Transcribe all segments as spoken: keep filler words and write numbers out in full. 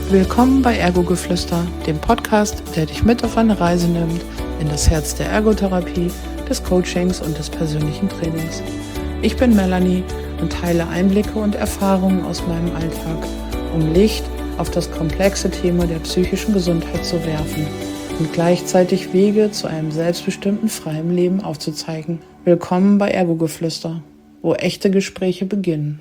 Willkommen bei Ergo-Geflüster, dem Podcast, der dich mit auf eine Reise nimmt in das Herz der Ergotherapie, des Coachings und des persönlichen Trainings. Ich bin Melanie und teile Einblicke und Erfahrungen aus meinem Alltag, um Licht auf das komplexe Thema der psychischen Gesundheit zu werfen und gleichzeitig Wege zu einem selbstbestimmten, freien Leben aufzuzeigen. Willkommen bei Ergo-Geflüster, wo echte Gespräche beginnen.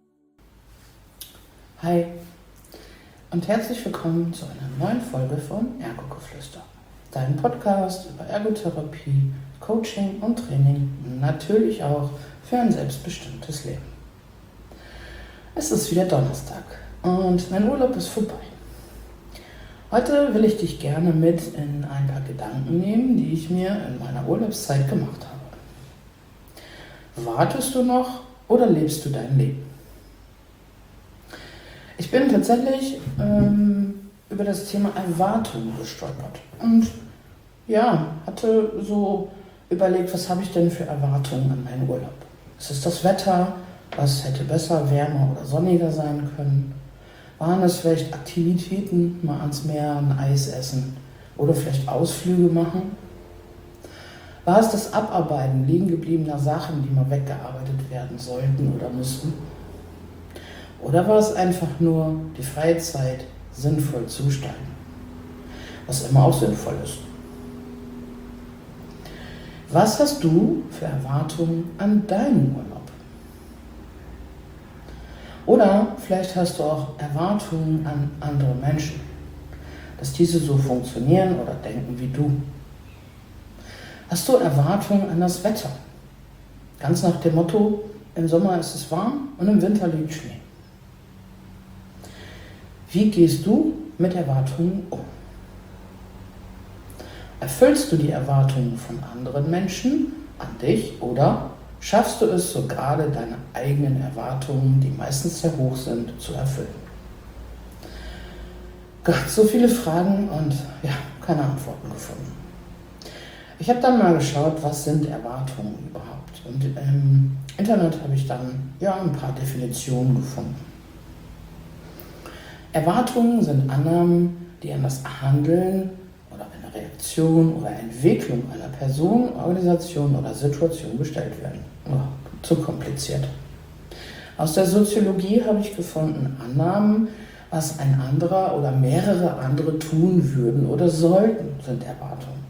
Hi und herzlich willkommen zu einer neuen Folge von Ergo-Geflüster, dein Podcast über Ergotherapie, Coaching und Training, natürlich auch für ein selbstbestimmtes Leben. Es ist wieder Donnerstag und mein Urlaub ist vorbei. Heute will ich dich gerne mit in ein paar Gedanken nehmen, die ich mir in meiner Urlaubszeit gemacht habe. Wartest du noch oder lebst du dein Leben? Ich bin tatsächlich ähm, über das Thema Erwartungen gestolpert und ja, hatte so überlegt, was habe ich denn für Erwartungen an meinen Urlaub? Ist es das Wetter? Was hätte besser, wärmer oder sonniger sein können? Waren es vielleicht Aktivitäten, mal ans Meer, ein Eis essen oder vielleicht Ausflüge machen? War es das Abarbeiten liegen gebliebener Sachen, die mal weggearbeitet werden sollten oder mussten? Oder war es einfach nur die Freizeit sinnvoll zu gestalten? Was immer auch sinnvoll ist. Was hast du für Erwartungen an deinen Urlaub? Oder vielleicht hast du auch Erwartungen an andere Menschen, dass diese so funktionieren oder denken wie du. Hast du Erwartungen an das Wetter? Ganz nach dem Motto, im Sommer ist es warm und im Winter liegt Schnee. Wie gehst du mit Erwartungen um? Erfüllst du die Erwartungen von anderen Menschen an dich oder schaffst du es so gerade deine eigenen Erwartungen, die meistens sehr hoch sind, zu erfüllen? Gott, so viele Fragen und ja, keine Antworten gefunden. Ich habe dann mal geschaut, was sind Erwartungen überhaupt? Und im Internet habe ich dann ja ein paar Definitionen gefunden. Erwartungen sind Annahmen, die an das Handeln oder eine Reaktion oder Entwicklung einer Person, Organisation oder Situation gestellt werden. Oh, zu kompliziert. Aus der Soziologie habe ich gefunden Annahmen, was ein anderer oder mehrere andere tun würden oder sollten, sind Erwartungen.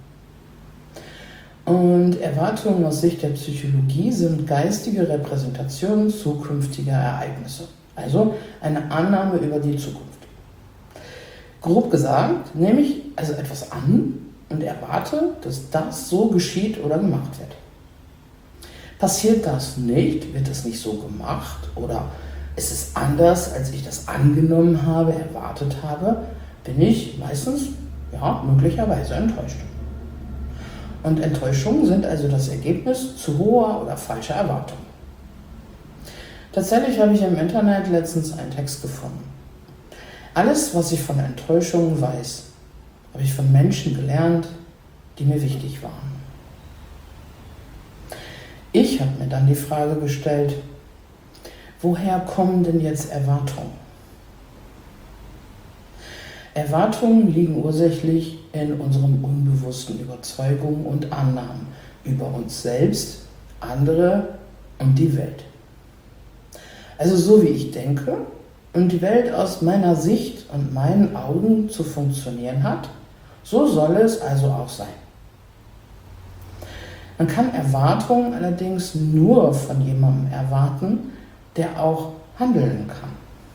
Und Erwartungen aus Sicht der Psychologie sind geistige Repräsentationen zukünftiger Ereignisse. Also eine Annahme über die Zukunft. Grob gesagt, nehme ich also etwas an und erwarte, dass das so geschieht oder gemacht wird. Passiert das nicht, wird es nicht so gemacht oder ist es anders, als ich das angenommen habe, erwartet habe, bin ich meistens, ja, möglicherweise enttäuscht. Und Enttäuschungen sind also das Ergebnis zu hoher oder falscher Erwartungen. Tatsächlich habe ich im Internet letztens einen Text gefunden. Alles, was ich von Enttäuschungen weiß, habe ich von Menschen gelernt, die mir wichtig waren. Ich habe mir dann die Frage gestellt, woher kommen denn jetzt Erwartungen? Erwartungen liegen ursächlich in unseren unbewussten Überzeugungen und Annahmen über uns selbst, andere und die Welt. Also so wie ich denke und die Welt aus meiner Sicht und meinen Augen zu funktionieren hat, so soll es also auch sein. Man kann Erwartungen allerdings nur von jemandem erwarten, der auch handeln kann.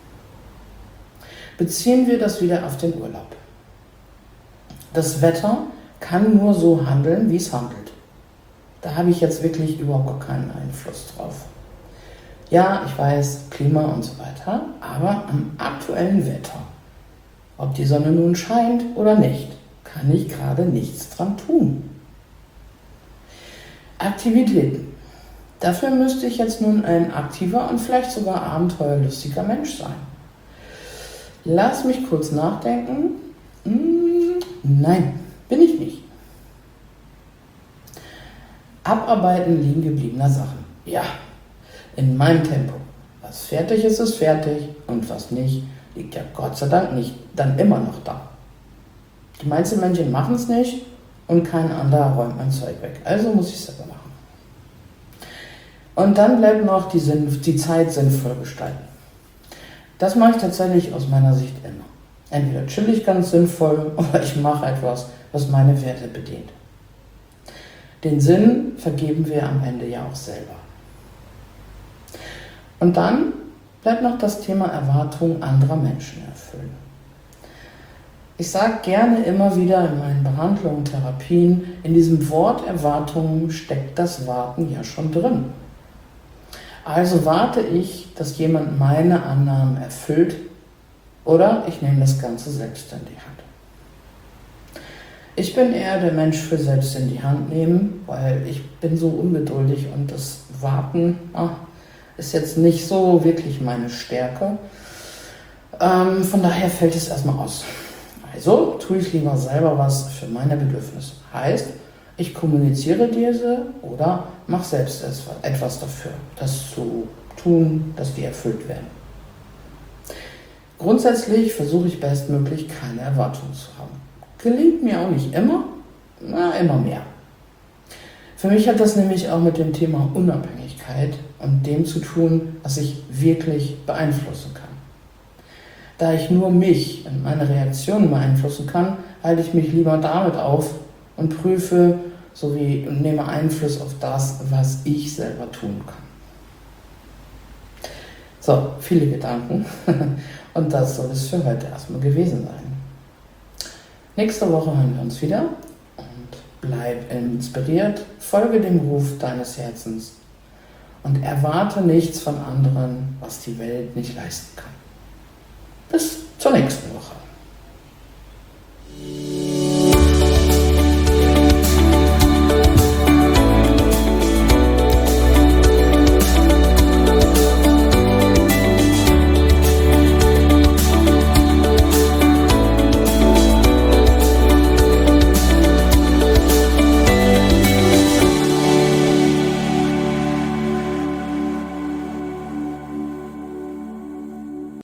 Beziehen wir das wieder auf den Urlaub. Das Wetter kann nur so handeln, wie es handelt. Da habe ich jetzt wirklich überhaupt gar keinen Einfluss drauf. Ja, ich weiß, Klima und so weiter, aber am aktuellen Wetter, ob die Sonne nun scheint oder nicht, kann ich gerade nichts dran tun. Aktivitäten. Dafür müsste ich jetzt nun ein aktiver und vielleicht sogar abenteuerlustiger Mensch sein. Lass mich kurz nachdenken. Hm, nein, bin ich nicht. Abarbeiten liegen gebliebener Sachen. Ja, in meinem Tempo. Was fertig ist, ist fertig und was nicht, liegt ja Gott sei Dank nicht dann immer noch da. Die meisten Menschen machen es nicht und kein anderer räumt mein Zeug weg. Also muss ich es selber machen. Und dann bleibt noch die, Sinn, die Zeit sinnvoll gestalten. Das mache ich tatsächlich aus meiner Sicht immer. Entweder chill ich ganz sinnvoll oder ich mache etwas, was meine Werte bedient. Den Sinn vergeben wir am Ende ja auch selber. Und dann bleibt noch das Thema Erwartungen anderer Menschen erfüllen. Ich sage gerne immer wieder in meinen Behandlungen, Therapien, in diesem Wort Erwartungen steckt das Warten ja schon drin. Also warte ich, dass jemand meine Annahmen erfüllt oder ich nehme das Ganze selbst in die Hand. Ich bin eher der Mensch für selbst in die Hand nehmen, weil ich bin so ungeduldig und das Warten ah, ist jetzt nicht so wirklich meine Stärke. Ähm, von daher fällt es erstmal aus. Also tue ich lieber selber was für meine Bedürfnisse. Heißt, ich kommuniziere diese oder mache selbst etwas dafür, das zu tun, dass die erfüllt werden. Grundsätzlich versuche ich bestmöglich keine Erwartungen zu haben. Gelingt mir auch nicht immer, na, immer mehr. Für mich hat das nämlich auch mit dem Thema Unabhängigkeit und dem zu tun, was ich wirklich beeinflussen kann. Da ich nur mich und meine Reaktionen beeinflussen kann, halte ich mich lieber damit auf und prüfe sowie und nehme Einfluss auf das, was ich selber tun kann. So, viele Gedanken und das soll es für heute erstmal gewesen sein. Nächste Woche hören wir uns wieder und bleib inspiriert, folge dem Ruf deines Herzens und erwarte nichts von anderen, was die Welt nicht leisten kann. Bis zur nächsten.